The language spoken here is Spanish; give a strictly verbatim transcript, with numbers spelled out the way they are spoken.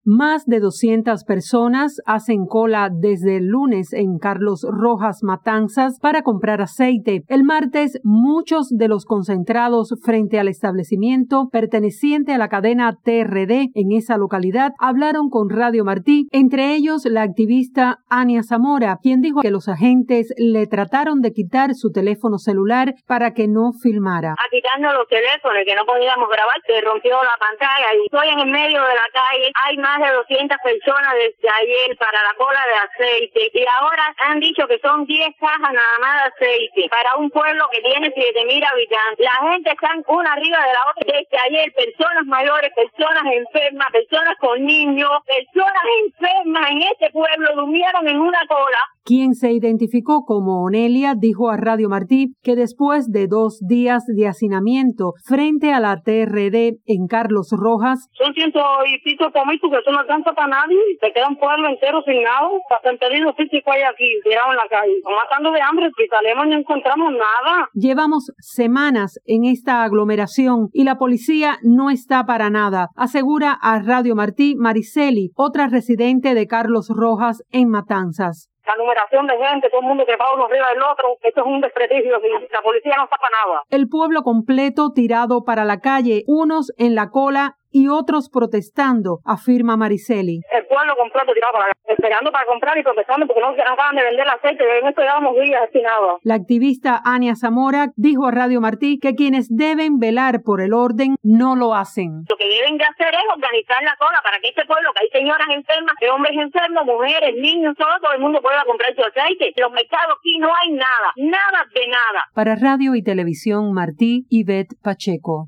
Más de doscientas personas hacen cola desde el lunes en Carlos Rojas, Matanzas, para comprar aceite. El martes, muchos de los concentrados frente al establecimiento perteneciente a la cadena T R D en esa localidad hablaron con Radio Martí, entre ellos la activista Ania Zamora, quien dijo que los agentes le trataron de quitar su teléfono celular para que no filmara. A quitarnos los teléfonos, que no podíamos grabar, se rompió la pantalla y estoy en el medio de la calle. Hay más de doscientas personas desde ayer para la cola de aceite y ahora han dicho que son diez cajas nada más de aceite para un pueblo que tiene siete mil habitantes. La gente está una arriba de la otra desde ayer, personas mayores, personas enfermas, personas con niños, personas enfermas en este pueblo durmieron en una cola. Quien se identificó como Onelia dijo a Radio Martí que después de dos días de hacinamiento frente a la T R D en Carlos Rojas, son ciento y pico comitos que eso no alcanza para nadie, se queda un pueblo entero sin nada, hasta el pedido físico hay aquí, tirado en la calle, matando de hambre, si salimos no encontramos nada. Llevamos semanas en esta aglomeración y la policía no está para nada, asegura a Radio Martí Mariceli, otra residente de Carlos Rojas en Matanzas. La numeración de gente, todo el mundo que va uno arriba del otro, esto es un desprestigio, la policía no está para nada. El pueblo completo tirado para la calle, unos en la cola y otros protestando, afirma Mariceli. El pueblo completo tirado para la calle, esperando para comprar y protestando porque no acaban de vender el aceite, en esto llevamos días destinados. La activista Ania Zamora dijo a Radio Martí que quienes deben velar por el orden no lo hacen. Lo que deben de hacer es organizar la cola para que este pueblo, que hay señoras enfermas, hombres enfermos, mujeres, niños, todo, todo el mundo pueda comprar su aceite. En los mercados aquí no hay nada, nada de nada. Para Radio y Televisión Martí, Ivette Pacheco.